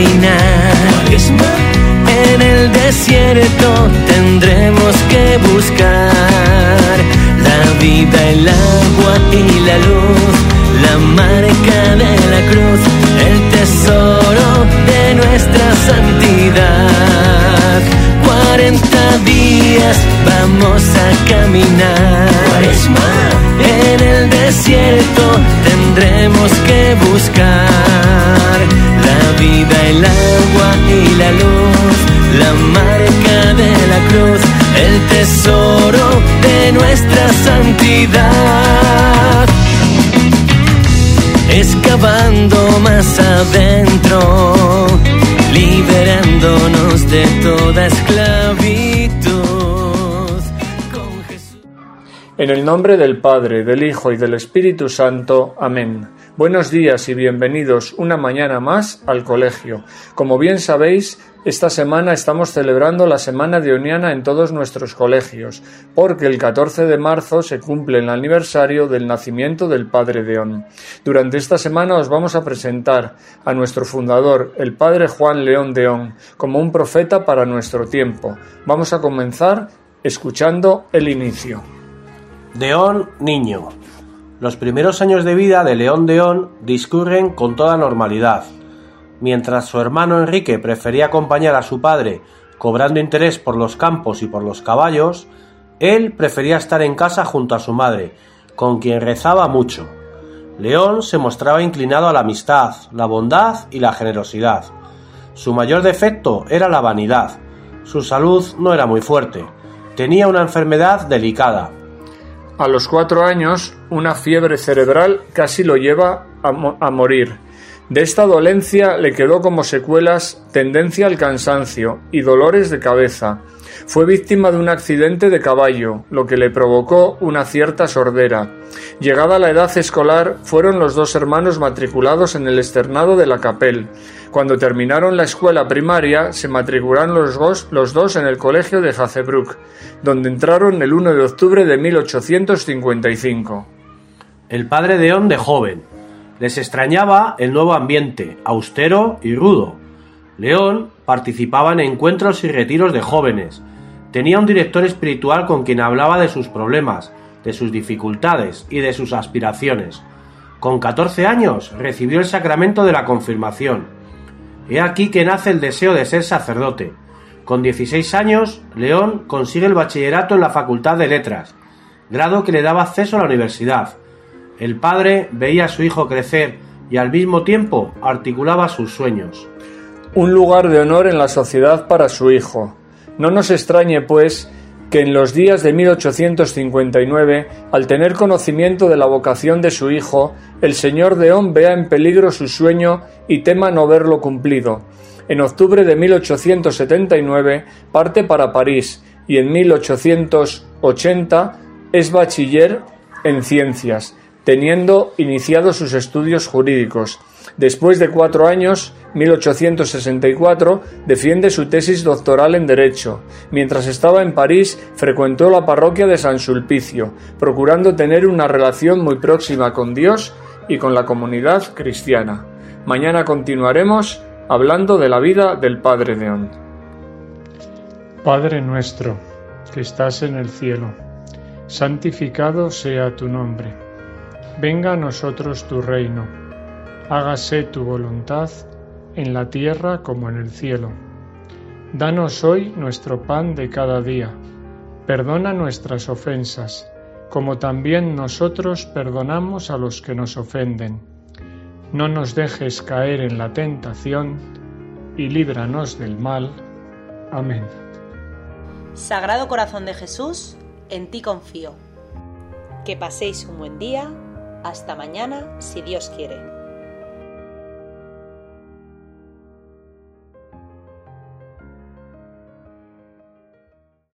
caminar. En el desierto tendremos que buscar la vida, el agua y la luz, la marca de la cruz, el tesoro de nuestra santidad. 40 días vamos a caminar. En el desierto tendremos que buscar la vida, el agua y la luz, la marca de la cruz, el tesoro de nuestra santidad. Excavando más adentro, liberándonos de toda esclavitud. Con Jesús. En el nombre del Padre, del Hijo y del Espíritu Santo. Amén. Buenos días y bienvenidos una mañana más al colegio. Como bien sabéis, esta semana estamos celebrando la Semana Deoniana en todos nuestros colegios, porque el 14 de marzo se cumple el aniversario del nacimiento del Padre Deón. Durante esta semana os vamos a presentar a nuestro fundador, el Padre Juan León Deón, como un profeta para nuestro tiempo. Vamos a comenzar escuchando el inicio. Deón, niño. Los primeros años de vida de León Deón discurren con toda normalidad. Mientras su hermano Enrique prefería acompañar a su padre cobrando interés por los campos y por los caballos, él prefería estar en casa junto a su madre, con quien rezaba mucho. León se mostraba inclinado a la amistad, la bondad y la generosidad. Su mayor defecto era la vanidad. Su salud no era muy fuerte. Tenía una enfermedad delicada. A los 4 años, una fiebre cerebral casi lo lleva a morir. De esta dolencia le quedó como secuelas tendencia al cansancio y dolores de cabeza. Fue víctima de un accidente de caballo, lo que le provocó una cierta sordera. Llegada la edad escolar, fueron los 2 hermanos matriculados en el externado de la Capelle. Cuando terminaron la escuela primaria, se matricularon los dos en el colegio de Hazebrouck, donde entraron el 1 de octubre de 1855. El padre Deón de joven. Les extrañaba el nuevo ambiente, austero y rudo. León participaba en encuentros y retiros de jóvenes. Tenía un director espiritual con quien hablaba de sus problemas, de sus dificultades y de sus aspiraciones. Con 14 años recibió el sacramento de la confirmación. He aquí que nace el deseo de ser sacerdote. Con 16 años, León consigue el bachillerato en la Facultad de Letras, grado que le daba acceso a la universidad. El padre veía a su hijo crecer y al mismo tiempo articulaba sus sueños. Un lugar de honor en la sociedad para su hijo. No nos extrañe, pues, que en los días de 1859, al tener conocimiento de la vocación de su hijo, el señor Deón vea en peligro su sueño y tema no verlo cumplido. En octubre de 1879 parte para París y en 1880 es bachiller en ciencias, teniendo iniciado sus estudios jurídicos. Después de 4 años, 1864, defiende su tesis doctoral en Derecho. Mientras estaba en París, frecuentó la parroquia de San Sulpicio, procurando tener una relación muy próxima con Dios y con la comunidad cristiana. Mañana continuaremos hablando de la vida del Padre Deón. Padre nuestro, que estás en el cielo, santificado sea tu nombre. Venga a nosotros tu reino. Hágase tu voluntad en la tierra como en el cielo. Danos hoy nuestro pan de cada día. Perdona nuestras ofensas, como también nosotros perdonamos a los que nos ofenden. No nos dejes caer en la tentación y líbranos del mal. Amén. Sagrado Corazón de Jesús, en ti confío. Que paséis un buen día. Hasta mañana, si Dios quiere.